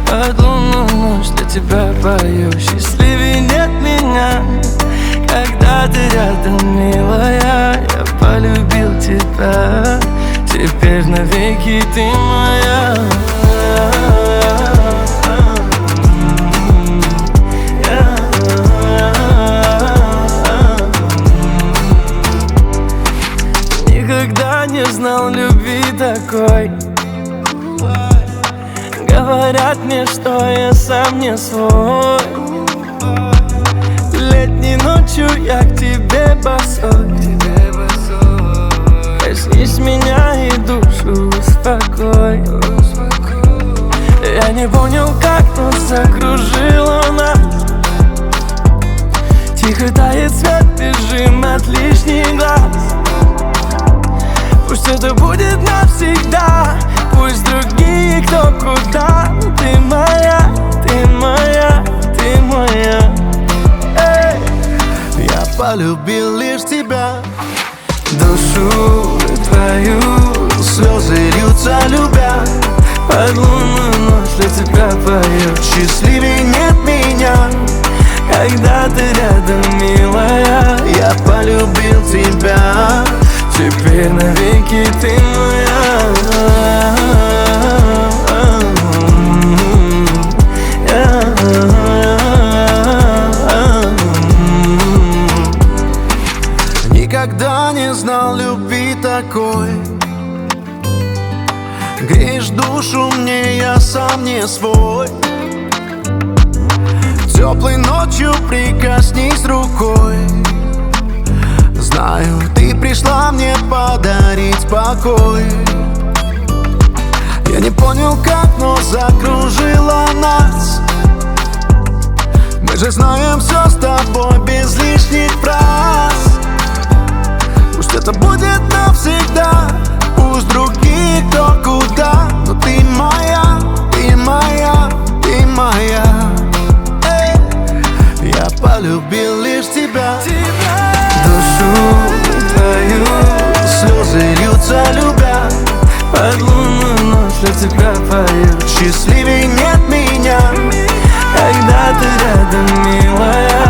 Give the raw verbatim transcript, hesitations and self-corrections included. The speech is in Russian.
Под лунную ночь для тебя пою. Счастливее нет меня, когда ты рядом, милая. Я полюбил тебя, теперь навеки ты моя. Никогда не знал любви такой. Говорят мне, что я сам не свой. Летней ночью я к тебе босой. Коснись меня и душу успокой. Я не понял, как нас закружила нас. Тихо тает свет, бежим от лишних глаз. Пусть это будет навсегда, пусть другие кто куда. Ты моя, ты моя, ты моя. Эй! Я полюбил лишь тебя, душу твою. Слезы льются, любя. Под лунную ночь для тебя пою. Счастливее нет меня, когда ты рядом, милая. я полюбил тебя, теперь навеки ты моя. никогда не знал любви такой. Греешь душу мне, я сам не свой. Теплой ночью прикоснись рукой. Знаю, ты пришла мне подарить покой. Я не понял как, но закружила нас. Мы же знаем все с тобой без лишних фраз. Пусть это будет навсегда, пусть другие кто куда. Но ты моя, ты моя, ты моя. Эй! Я полюбил лишь тебя, душу твою. Слезы льются, любя. Под лунную ночь для тебя пою. Счастливее нет меня, когда ты рядом, милая.